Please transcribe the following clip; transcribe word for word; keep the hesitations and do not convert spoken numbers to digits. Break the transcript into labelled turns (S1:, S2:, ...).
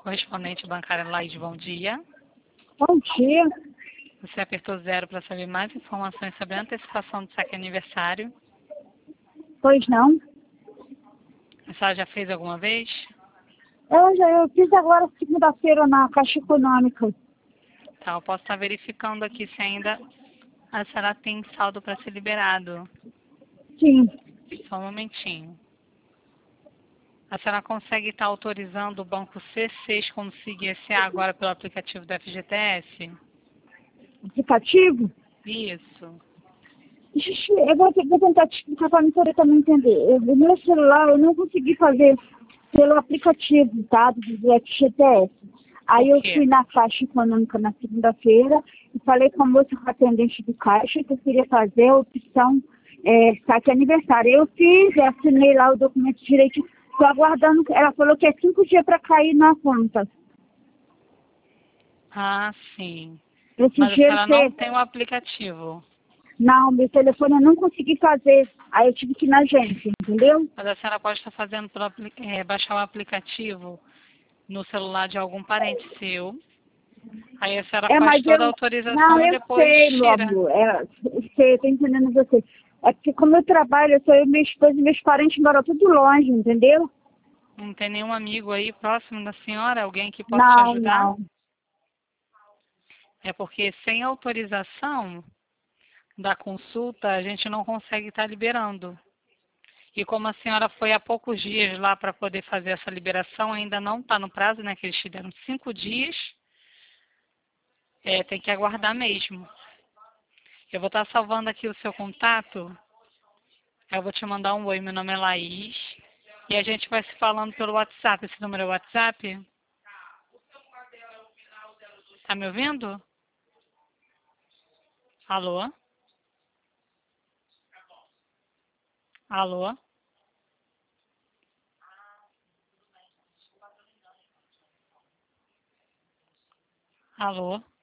S1: correspondente bancária Laide, bom dia.
S2: Bom dia.
S1: Você apertou zero para saber mais informações sobre a antecipação do saque aniversário.
S2: Pois não?
S1: A senhora já fez alguma vez?
S2: Eu, já, eu fiz agora segunda-feira na Caixa Econômica.
S1: Tá, eu posso estar verificando aqui se ainda a senhora tem saldo para ser liberado.
S2: Sim.
S1: Só um momentinho. A senhora consegue estar autorizando o banco C seis como S I G S A agora pelo aplicativo da F G T S?
S2: Aplicativo?
S1: Isso.
S2: Ixi, eu vou, vou tentar te explicar para mim poder também entender. Eu, o meu celular eu não consegui fazer pelo aplicativo, tá? Do F G T S. Aí eu fui na Caixa Econômica na segunda-feira e falei com a moça com a atendente do Caixa que eu queria fazer a opção é, saque aniversário. Eu fiz, eu assinei lá o documento direitinho. Estou aguardando, ela falou que é cinco dias para cair na conta.
S1: Ah, sim.
S2: Esse
S1: Mas a
S2: dia
S1: senhora não tem o aplicativo.
S2: Não, meu telefone eu não consegui fazer. Aí eu tive que ir na agência, entendeu?
S1: Mas a senhora pode estar fazendo pelo apli- é, baixar o aplicativo no celular de algum parente seu. Aí a senhora
S2: É,
S1: faz
S2: mas
S1: toda a
S2: eu... Não,
S1: autorização e
S2: eu
S1: depois
S2: sei, meu
S1: tira.
S2: amor. É, eu sei, eu tô entendendo você. É porque como eu trabalho, eu sou eu, minha esposa e meus parentes moram tudo longe, entendeu?
S1: Não tem nenhum amigo aí próximo da senhora? Alguém que possa te
S2: Não,
S1: ajudar?
S2: não.
S1: É porque sem autorização da consulta, a gente não consegue estar liberando. E como a senhora foi há poucos dias lá para poder fazer essa liberação, ainda não está no prazo, né? Que eles te deram cinco dias, é, tem que aguardar mesmo. Eu vou estar salvando aqui o seu contato. Eu vou te mandar um oi, meu nome é Laís. E a gente vai se falando pelo WhatsApp. Esse número é o WhatsApp? Tá me ouvindo? Alô? Alô? Alô?